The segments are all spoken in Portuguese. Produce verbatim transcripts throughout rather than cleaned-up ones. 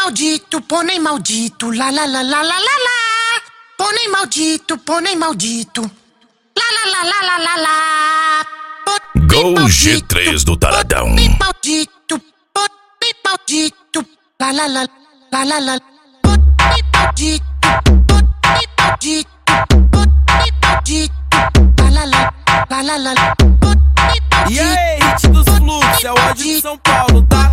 maldito, pônei maldito, lá lá lá lá lá lá lá. Pônei maldito, pônei maldito, lá lá lá lá lá lá lá. Gol G três do Taradão. Pônei maldito, pônei maldito, lá lá lá lá lá lá. Pônei maldito, pônei maldito, pônei maldito, lá lá lá lá lá lá lá. E aí, hit dos fluxos, é o ódio de São Paulo, tá?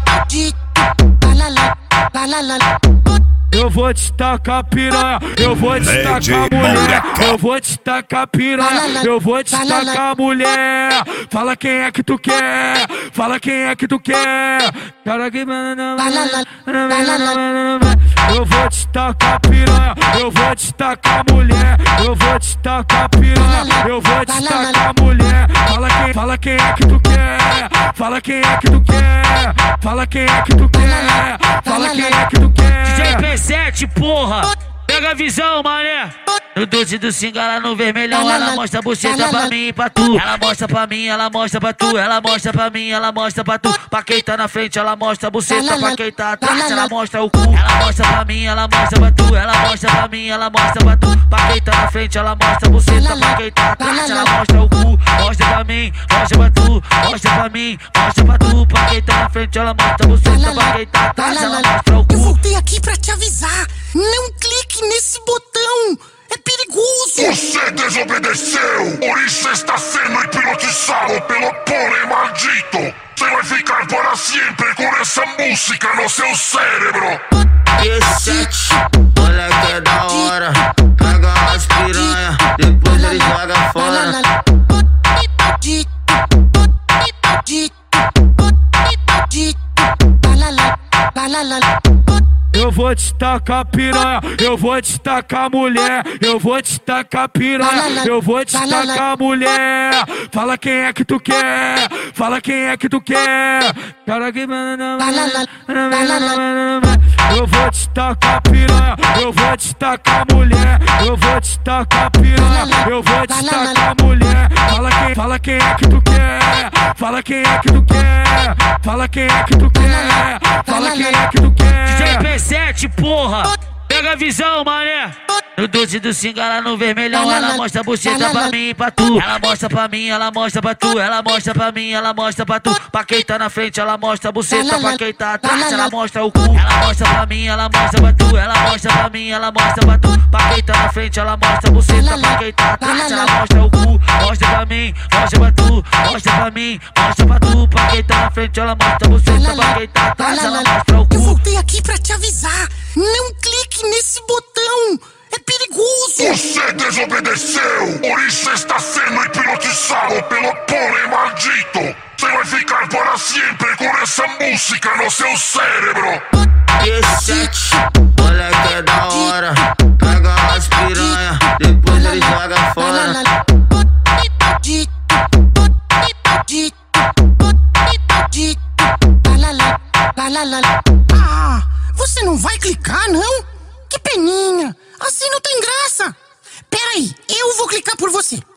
Eu vou te tacar piranha, eu vou te tacar mulher, eu vou te tacar piranha, eu vou te tacar mulher. Fala quem é que tu quer, fala quem é que tu quer. Cara que eu vou te tacar piranha, eu vou te tacar mulher, eu vou te tacar piranha, eu vou te tacar mulher. Fala quem, fala quem é que tu quer, fala quem é que tu quer, fala quem é que tu quer, fala quem é que tu quer. D J P sete, porra, pega a visão, mané. No doce do cingala no vermelhão, ela mostra a buceta pra mim e pra tu. Ela mostra pra mim, ela mostra pra tu. Ela mostra pra mim, ela mostra pra tu. Pra quem tá na frente, ela mostra a buceta. Pra quem tá atrás, ela mostra o cu. Ela mostra pra mim, ela mostra pra tu. Ela mostra pra mim, ela mostra pra tu. Pra quem tá na frente, ela mostra a buceta. Pra quem tá atrás, ela mostra o cu. Mostra pra mim, mostra pra tu. Mostra pra mim, mostra pra tu. Pra quem tá na frente, ela mostra a buceta. Pra quem tá atrás, ela mostra o cu. Eu voltei aqui pra te avisar. Não clique nesse botão. É perigoso! Você desobedeceu! Por isso está sendo hipnotizado pelo pônei maldito! Você vai ficar para sempre com essa música no seu cérebro! P sete, olha que é da hora. Pega as piranha, depois ele joga fora. Pônei maldito, pônei maldito, pônei maldito, lá lá lá lá lá lá. Eu vou te tacar piranha, eu vou te tacar mulher, eu vou te tacar piranha, eu vou te tacar mulher. Fala quem é que tu quer, fala quem é que tu quer. Cara que eu vou te tacar piranha, eu vou te tacar mulher, eu vou te tacar piranha, eu vou te tacar mulher. Fala quem, fala quem é que tu quer, fala quem é que tu quer, fala quem é que tu quer, fala quem é que tu quer. D J P sete, porra, pega a visão, mané. No doce do cingala no vermelhão, ela mostra a buceta pra mim e pra tu. Ela mostra pra mim, ela mostra pra tu. Ela mostra pra mim, ela mostra pra tu. Pra quem tá na frente, ela mostra a buceta. Pra quem tá atrás, ela mostra o cu. Ela mostra pra mim, ela mostra pra tu. Ela mostra pra mim, ela mostra pra tu. Pra quem tá na frente, ela mostra a buceta. Pra quem tá atrás, ela mostra o cu. Mostra pra mim, mostra pra tu. Mostra pra mim, mostra pra tu. Pra quem tá na frente, ela mostra a buceta. Pra quem tá atrás, ela mostra o cu. Eu voltei aqui pra te avisar. Não clique nesse botão. É perigoso! Você desobedeceu! Por isso está sendo hipnotizado pelo pônei maldito! Você vai ficar para sempre com essa música no seu cérebro! P sete, olha que é da hora. Pega as piranha, depois ele joga fora. Pônei maldito, pônei maldito, pônei maldito, lá lá lá lá lá lá. Ah, você não vai clicar, não? Que peninha! Assim não tem graça! Peraí, eu vou clicar por você.